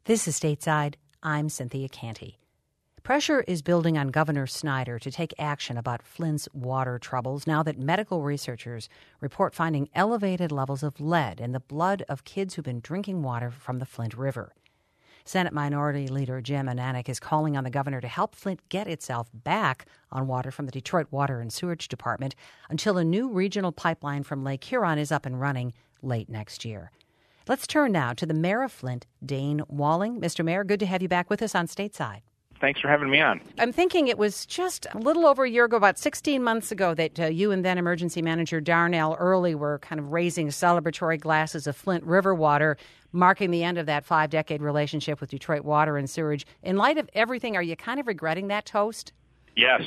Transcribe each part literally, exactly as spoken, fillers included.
This is Stateside. I'm Cynthia Canty. Pressure is building on Governor Snyder to take action about Flint's water troubles now that medical researchers report finding elevated levels of lead in the blood of kids who've been drinking water from the Flint River. Senate Minority Leader Jim Ananich is calling on the governor to help Flint get itself back on water from the Detroit Water and Sewerage Department until a new regional pipeline from Lake Huron is up and running late next year. Let's turn now to the mayor of Flint, Dane Walling. Mister Mayor, good to have you back with us on Stateside. Thanks for having me on. I'm thinking it was just a little over a year ago, about sixteen months ago, that uh, you and then Emergency Manager Darnell Early were kind of raising celebratory glasses of Flint River water, marking the end of that five-decade relationship with Detroit Water and Sewerage. In light of everything, are you kind of regretting that toast? Yes.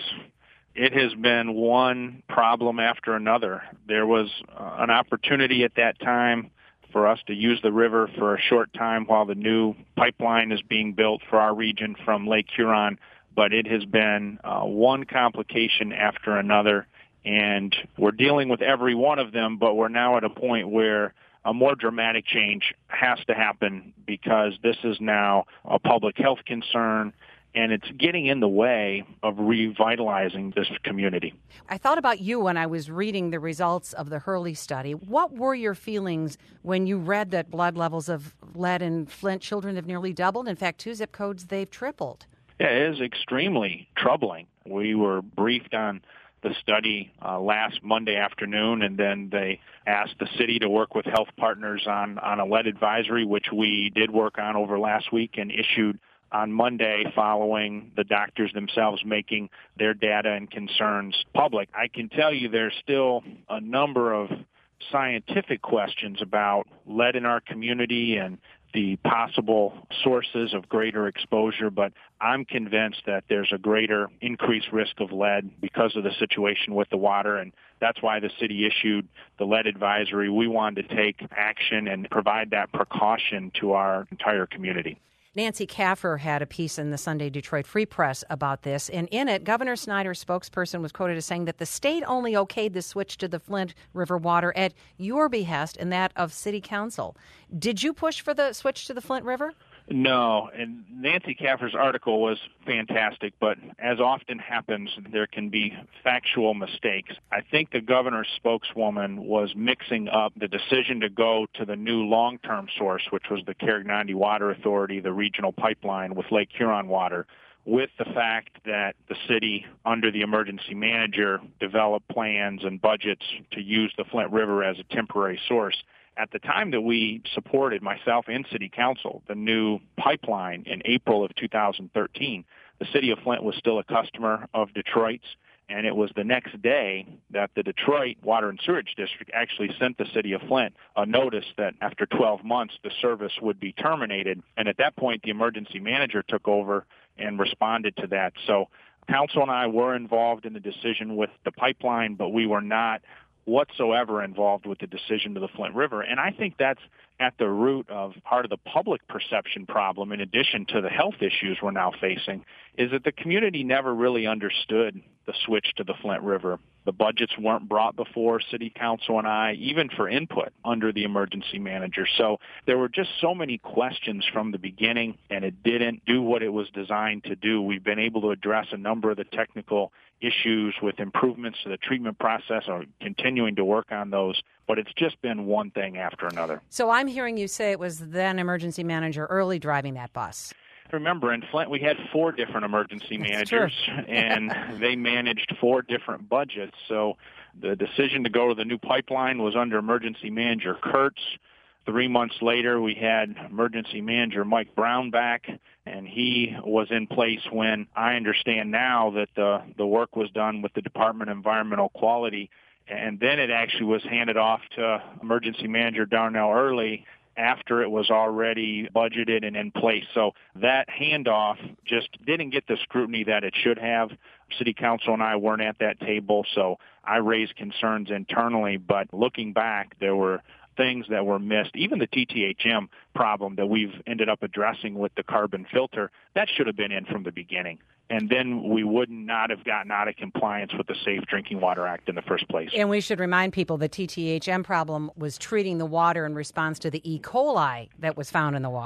It has been one problem after another. There was uh, an opportunity at that time for us to use the river for a short time while the new pipeline is being built for our region from Lake Huron, but it has been uh, one complication after another, and we're dealing with every one of them, but we're now at a point where a more dramatic change has to happen because this is now a public health concern, and it's getting in the way of revitalizing this community. I thought about you when I was reading the results of the Hurley study. What were your feelings when you read that blood levels of lead in Flint children have nearly doubled? In fact, two zip codes, they've tripled. Yeah, it is extremely troubling. We were briefed on the study uh, last Monday afternoon, and then they asked the city to work with health partners on, on a lead advisory, which we did work on over last week and issued on Monday following the doctors themselves making their data and concerns public. I can tell you there's still a number of scientific questions about lead in our community and the possible sources of greater exposure, but I'm convinced that there's a greater increased risk of lead because of the situation with the water, and that's why the city issued the lead advisory. We wanted to take action and provide that precaution to our entire community. Nancy Kaffer had a piece in the Sunday Detroit Free Press about this, and in it, Governor Snyder's spokesperson was quoted as saying that the state only okayed the switch to the Flint River water at your behest and that of City Council. Did you push for the switch to the Flint River? No, and Nancy Kaffer's article was fantastic, but as often happens, there can be factual mistakes. I think the governor's spokeswoman was mixing up the decision to go to the new long-term source, which was the Carignan Water Authority, the regional pipeline with Lake Huron water, with the fact that the city, under the emergency manager, developed plans and budgets to use the Flint River as a temporary source. At the time that we supported, myself and City Council, the new pipeline in April of two thousand thirteen, the city of Flint was still a customer of Detroit's, and it was the next day that the Detroit Water and Sewerage District actually sent the city of Flint a notice that after twelve months the service would be terminated, and at that point the emergency manager took over and responded to that. So Council and I were involved in the decision with the pipeline, but we were not whatsoever involved with the decision to the Flint River. And I think that's at the root of part of the public perception problem, in addition to the health issues we're now facing, is that the community never really understood the switch to the Flint River. The budgets weren't brought before City Council and I, even for input under the emergency manager. So there were just so many questions from the beginning, and it didn't do what it was designed to do. We've been able to address a number of the technical issues with improvements to the treatment process, or continuing to work on those, but it's just been one thing after another. So I'm hearing you say it was then emergency manager Early driving that bus. Remember, in Flint, we had four different emergency managers, and they managed four different budgets. So the decision to go to the new pipeline was under emergency manager Kurtz. Three months later, we had emergency manager Mike Brown back, and he was in place when I understand now that the, the work was done with the Department of Environmental Quality. And then it actually was handed off to emergency manager Darnell Early after it was already budgeted and in place. So that handoff just didn't get the scrutiny that it should have. City Council and I weren't at that table, so I raised concerns internally. But looking back, there were things that were missed. Even the T T H M problem that we've ended up addressing with the carbon filter, that should have been in from the beginning. And then we would not have gotten out of compliance with the Safe Drinking Water Act in the first place. And we should remind people the T T H M problem was treating the water in response to the E. coli that was found in the water.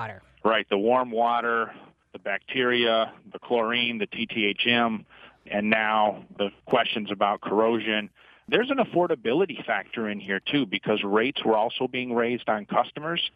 Right, the warm water, the bacteria, the chlorine, the T T H M, and now the questions about corrosion. There's an affordability factor in here, too, because rates were also being raised on customers,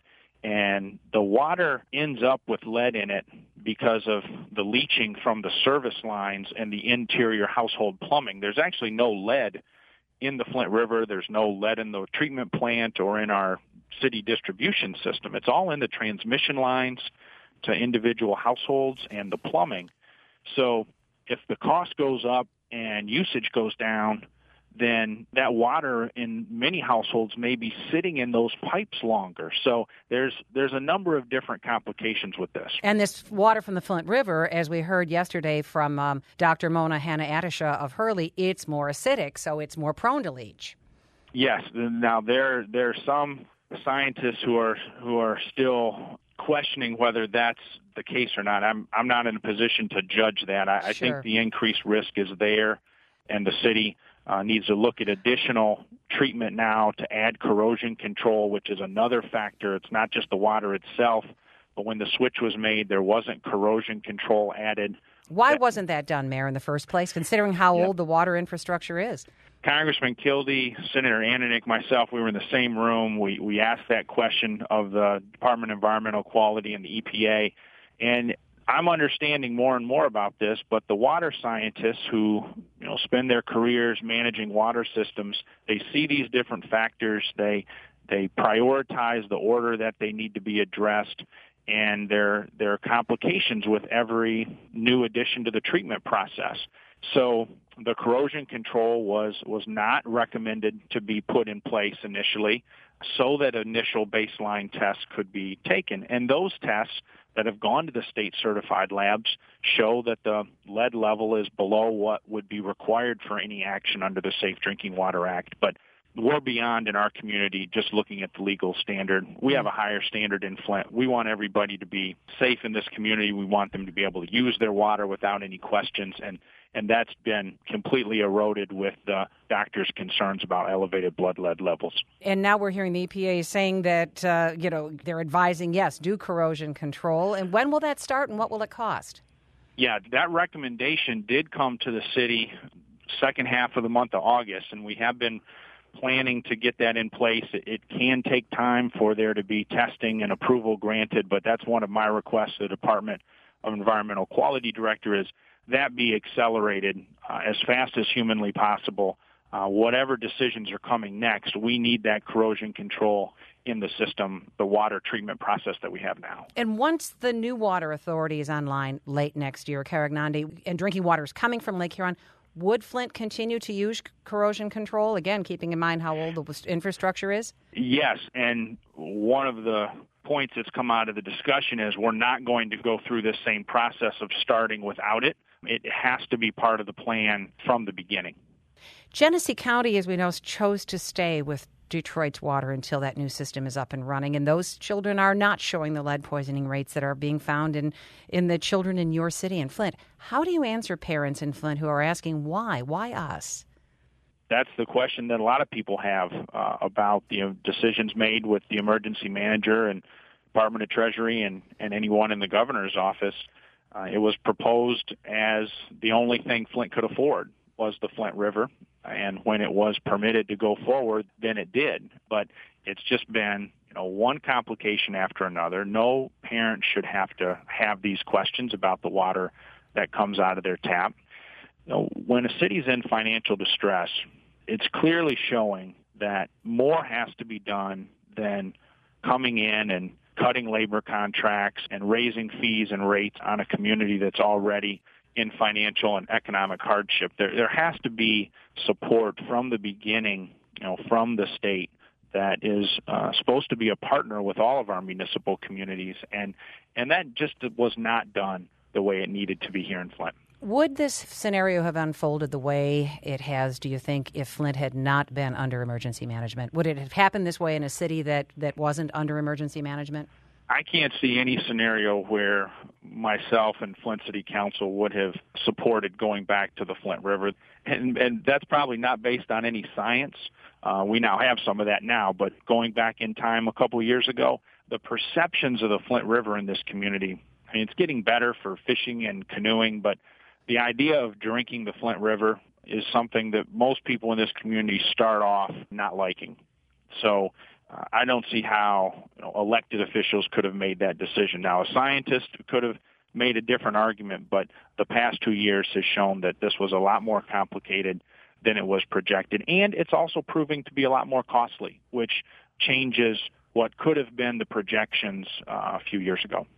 and the water ends up with lead in it because of the leaching from the service lines and the interior household plumbing. There's actually no lead in the Flint River. There's no lead in the treatment plant or in our city distribution system. It's all in the transmission lines to individual households and the plumbing. So if the cost goes up and usage goes down, then that water in many households may be sitting in those pipes longer. So there's there's a number of different complications with this. And this water from the Flint River, as we heard yesterday from um, Doctor Mona Hanna-Attisha of Hurley, it's more acidic, so it's more prone to leach. Yes. Now there there are some scientists who are who are still questioning whether that's the case or not. I'm I'm not in a position to judge that. I, Sure. I think the increased risk is there, and the city uh, needs to look at additional treatment now to add corrosion control, which is another factor. It's not just the water itself, but when the switch was made, there wasn't corrosion control added. Why wasn't that done, Mayor, in the first place, considering how Yep. old the water infrastructure is? Congressman Kildee, Senator Ananich, myself, we were in the same room. We we asked that question of the Department of Environmental Quality and the E P A, and I'm understanding more and more about this, but the water scientists who, you know, spend their careers managing water systems, they see these different factors, they they prioritize the order that they need to be addressed, and there there are complications with every new addition to the treatment process. So the corrosion control was, was not recommended to be put in place initially so that initial baseline tests could be taken. And those tests that have gone to the state certified labs show that the lead level is below what would be required for any action under the Safe Drinking Water Act. But we're beyond in our community just looking at the legal standard. We have a higher standard in Flint. We want everybody to be safe in this community. We want them to be able to use their water without any questions, and and that's been completely eroded with the doctors' concerns about elevated blood lead levels. And now we're hearing the E P A saying that, uh, you know, they're advising, yes, do corrosion control. And when will that start and what will it cost? Yeah, that recommendation did come to the city second half of the month of August, and we have been planning to get that in place. It, it can take time for there to be testing and approval granted, but that's one of my requests to the Department of Environmental Quality Director is that be accelerated uh, as fast as humanly possible. Uh, whatever decisions are coming next, we need that corrosion control in the system, the water treatment process that we have now. And once the new water authority is online late next year, Caragnandi, and drinking water is coming from Lake Huron, would Flint continue to use corrosion control, again, keeping in mind how old the infrastructure is? Yes, and one of the points that's come out of the discussion is we're not going to go through this same process of starting without it. It has to be part of the plan from the beginning. Genesee County, as we know, chose to stay with Detroit's water until that new system is up and running, and those children are not showing the lead poisoning rates that are being found in, in the children in your city in Flint. How do you answer parents in Flint who are asking why? Why us? That's the question that a lot of people have uh, about the you know, decisions made with the emergency manager and Department of Treasury and, and anyone in the governor's office. Uh, it was proposed as the only thing Flint could afford was the Flint River, and when it was permitted to go forward, then it did. But it's just been, you know, one complication after another. No parent should have to have these questions about the water that comes out of their tap. You know, when a city's in financial distress, it's clearly showing that more has to be done than coming in and cutting labor contracts and raising fees and rates on a community that's already in financial and economic hardship. There, there has to be support from the beginning, you know, from the state that is uh, supposed to be a partner with all of our municipal communities, and and that just was not done the way it needed to be here in Flint. Would this scenario have unfolded the way it has, do you think, if Flint had not been under emergency management? Would it have happened this way in a city that, that wasn't under emergency management? I can't see any scenario where myself and Flint City Council would have supported going back to the Flint River. And, and that's probably not based on any science. Uh, we now have some of that now, but going back in time a couple of years ago, the perceptions of the Flint River in this community, I mean, it's getting better for fishing and canoeing, but the idea of drinking the Flint River is something that most people in this community start off not liking. So uh, I don't see how you know, elected officials could have made that decision. Now, a scientist could have made a different argument, but the past two years has shown that this was a lot more complicated than it was projected, and it's also proving to be a lot more costly, which changes what could have been the projections uh, a few years ago.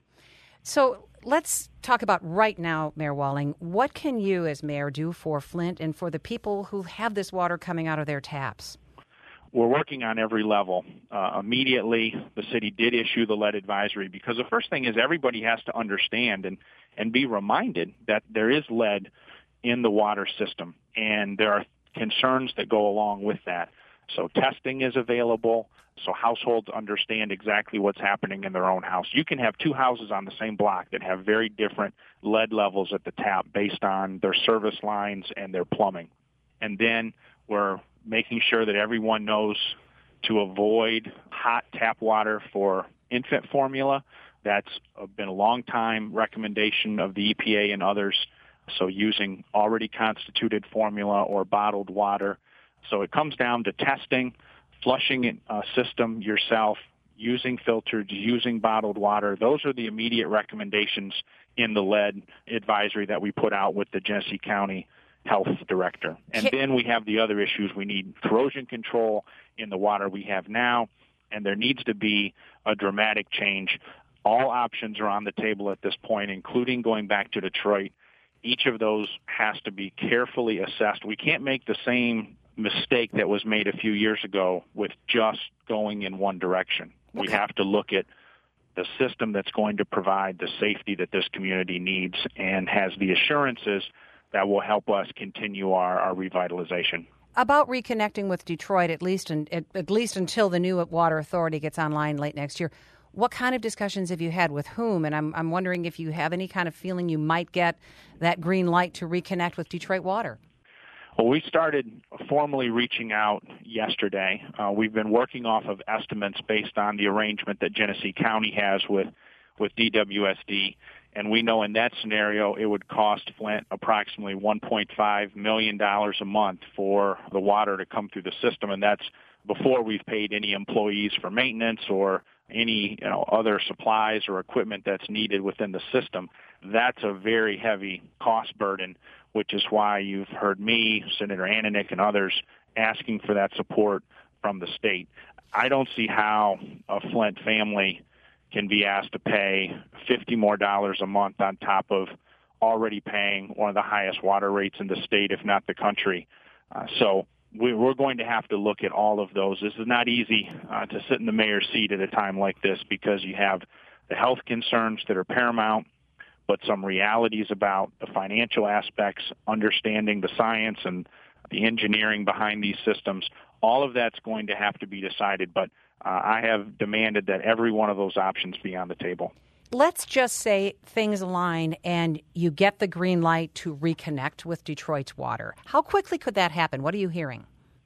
So let's talk about right now, Mayor Walling. What can you as mayor do for Flint and for the people who have this water coming out of their taps? We're working on every level. Uh, immediately, the city did issue the lead advisory because the first thing is everybody has to understand and, and be reminded that there is lead in the water system, and there are concerns that go along with that. So testing is available, so households understand exactly what's happening in their own house. You can have two houses on the same block that have very different lead levels at the tap based on their service lines and their plumbing. And then we're making sure that everyone knows to avoid hot tap water for infant formula. That's been a long time recommendation of the E P A and others. So using already constituted formula or bottled water. So it comes down to testing, flushing a system yourself, using filters, using bottled water. Those are the immediate recommendations in the lead advisory that we put out with the Genesee County Health Director. And then we have the other issues. We need corrosion control in the water we have now, and there needs to be a dramatic change. All options are on the table at this point, including going back to Detroit. Each of those has to be carefully assessed. We can't make the same mistake that was made a few years ago with just going in one direction. Okay. We have to look at the system that's going to provide the safety that this community needs and has the assurances that will help us continue our, our revitalization. About reconnecting with Detroit, at least in, at, at least until the new water authority gets online late next year, what kind of discussions have you had with whom? And I'm I'm wondering if you have any kind of feeling you might get that green light to reconnect with Detroit Water. Well, we started formally reaching out yesterday. Uh, we've been working off of estimates based on the arrangement that Genesee County has with, with D W S D. And we know in that scenario it would cost Flint approximately one point five million dollars a month for the water to come through the system. And that's before we've paid any employees for maintenance or any you know, other supplies or equipment that's needed within the system. That's a very heavy cost burden, which is why you've heard me, Senator Ananich, and others asking for that support from the state. I don't see how a Flint family can be asked to pay fifty more dollars a month on top of already paying one of the highest water rates in the state, if not the country. Uh, so we, we're going to have to look at all of those. This is not easy uh, to sit in the mayor's seat at a time like this because you have the health concerns that are paramount, but some realities about the financial aspects, understanding the science and the engineering behind these systems. All of that's going to have to be decided, but uh, I have demanded that every one of those options be on the table. Let's just say things align and you get the green light to reconnect with Detroit's water. How quickly could that happen? What are you hearing?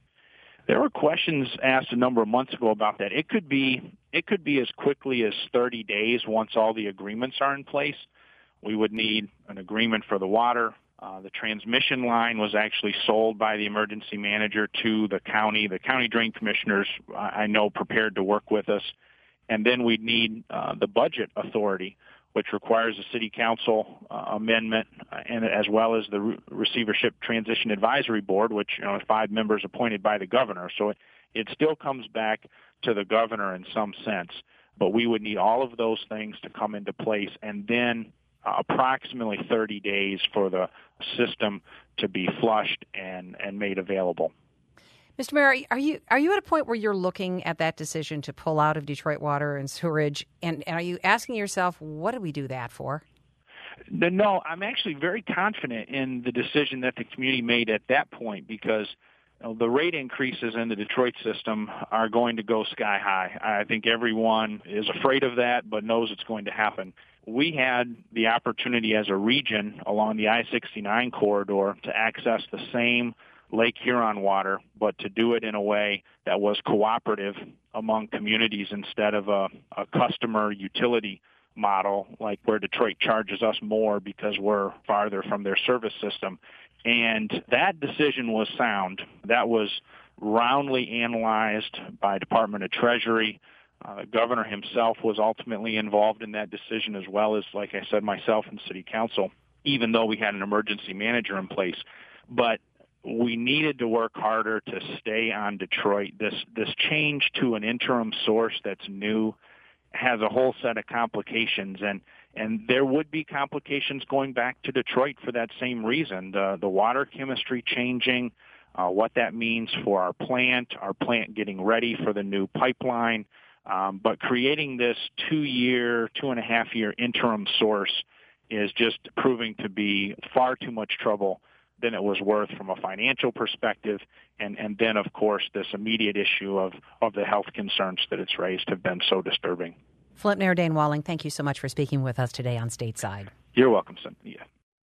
There were questions asked a number of months ago about that. It could be it could be as quickly as thirty days once all the agreements are in place. We would need an agreement for the water. Uh, the transmission line was actually sold by the emergency manager to the county. The county drain commissioners, I know, prepared to work with us. And then we'd need uh, the budget authority, which requires a city council uh, amendment, uh, and as well as the Re- receivership transition advisory board, which you know is five members appointed by the governor. So it, it still comes back to the governor in some sense. But we would need all of those things to come into place, and then uh, approximately thirty days for the system to be flushed and, and made available. Mister Mayor, are you are you at a point where you're looking at that decision to pull out of Detroit Water and Sewerage, and, and are you asking yourself, what did we do that for? No, I'm actually very confident in the decision that the community made at that point because you know, the rate increases in the Detroit system are going to go sky high. I think everyone is afraid of that but knows it's going to happen. We had the opportunity as a region along the I sixty-nine corridor to access the same Lake Huron water, but to do it in a way that was cooperative among communities instead of a, a customer utility model, like where Detroit charges us more because we're farther from their service system. And that decision was sound. That was roundly analyzed by Department of Treasury. Uh, the governor himself was ultimately involved in that decision, as well as, like I said, myself and city council, even though we had an emergency manager in place. But we needed to work harder to stay on Detroit. This this change to an interim source that's new has a whole set of complications, and and there would be complications going back to Detroit for that same reason. The, the water chemistry changing, uh, what that means for our plant, our plant getting ready for the new pipeline, um, but creating this two-year, two-and-a-half-year interim source is just proving to be far too much trouble than it was worth from a financial perspective. And, and then, of course, this immediate issue of, of the health concerns that it's raised have been so disturbing. Flint Mayor Dane Walling, thank you so much for speaking with us today on Stateside. You're welcome, Cynthia.